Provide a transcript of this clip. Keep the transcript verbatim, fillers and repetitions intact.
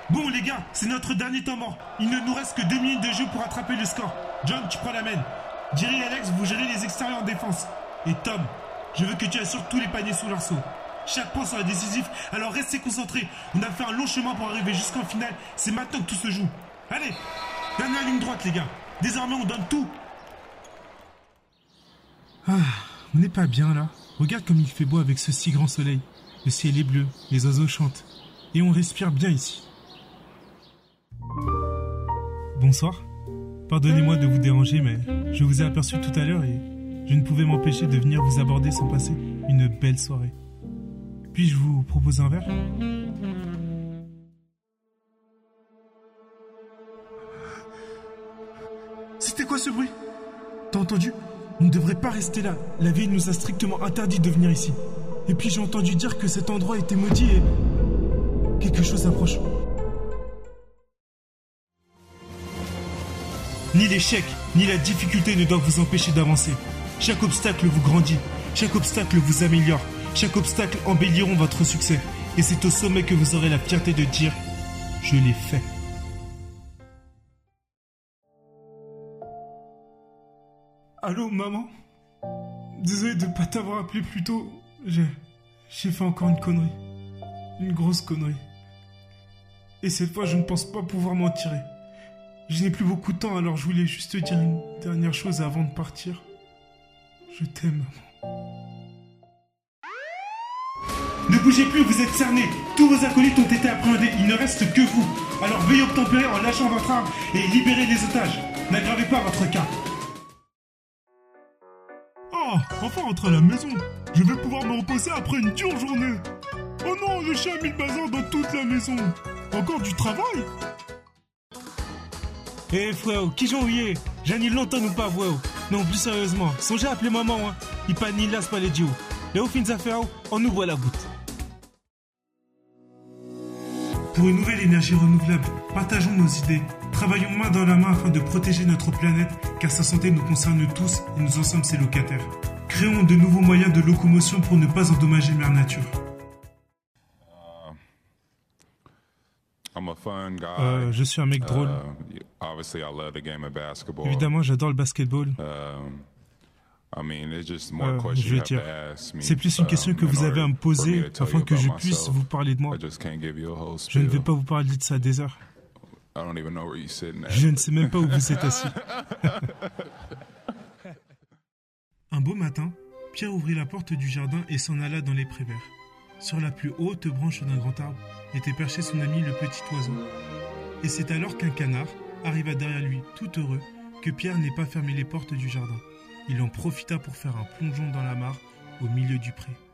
Bon les gars, c'est notre dernier temps mort. Il ne nous reste que deux minutes de jeu pour attraper le score. John, tu prends la main. Jerry et Alex, vous gérez les extérieurs en défense. Et Tom, je veux que tu assures tous les paniers sous l'arceau. Chaque point sera décisif, alors restez concentrés. On a fait un long chemin pour arriver jusqu'en finale. C'est maintenant que tout se joue. Allez, dernière ligne droite les gars. Désormais on donne tout. Ah, on n'est pas bien là. Regarde comme il fait beau avec ce si grand soleil. Le ciel est bleu, les oiseaux chantent. Et on respire bien ici. Bonsoir. Pardonnez-moi de vous déranger, mais je vous ai aperçu tout à l'heure et je ne pouvais m'empêcher de venir vous aborder sans passer une belle soirée. Puis-je vous proposer un verre ? C'était quoi ce bruit ? T'as entendu ? On ne devrait pas rester là. La vieille nous a strictement interdit de venir ici. Et puis j'ai entendu dire que cet endroit était maudit et... quelque chose approche. Ni l'échec, ni la difficulté ne doivent vous empêcher d'avancer. Chaque obstacle vous grandit, chaque obstacle vous améliore, chaque obstacle embelliront votre succès. Et c'est au sommet que vous aurez la fierté de dire « Je l'ai fait ». Allô, maman ? Désolé de ne pas t'avoir appelé plus tôt. J'ai... j'ai fait encore une connerie. Une grosse connerie. Et cette fois, je ne pense pas pouvoir m'en tirer. Je n'ai plus beaucoup de temps, alors je voulais juste te dire une dernière chose avant de partir. Je t'aime, maman. Ne bougez plus, vous êtes cernés. Tous vos acolytes ont été appréhendés. Il ne reste que vous. Alors veuillez obtempérer en lâchant votre arme et libérez les otages. N'aggravez pas votre cas. Oh, enfin rentre à la maison. Je vais pouvoir me reposer après une dure journée. Oh non, le chien a mis le bazar dans toute la maison. Encore du travail? Eh hey, frère, qui j'en oublié? J'annule longtemps ou pas, frère. Non, plus sérieusement, songez à appeler maman, hein. Il pas ni las pas les dios. Les fins affaires, on ouvre la goutte. Pour une nouvelle énergie renouvelable, partageons nos idées. Travaillons main dans la main afin de protéger notre planète, car sa santé nous concerne tous et nous en sommes ses locataires. Créons de nouveaux moyens de locomotion pour ne pas endommager Mère Nature. Euh, je suis un mec drôle. Évidemment, j'adore le basketball. Euh, je veux dire, c'est plus une question que vous avez à me poser afin que je puisse vous parler de moi. Je ne vais pas vous parler de ça des heures. Je ne sais même pas où vous êtes assis. Un beau matin, Pierre ouvrit la porte du jardin et s'en alla dans les prés verts. Sur la plus haute branche d'un grand arbre était perché son ami le petit oiseau. Et c'est alors qu'un canard arriva derrière lui, tout heureux, que Pierre n'ait pas fermé les portes du jardin. Il en profita pour faire un plongeon dans la mare au milieu du pré.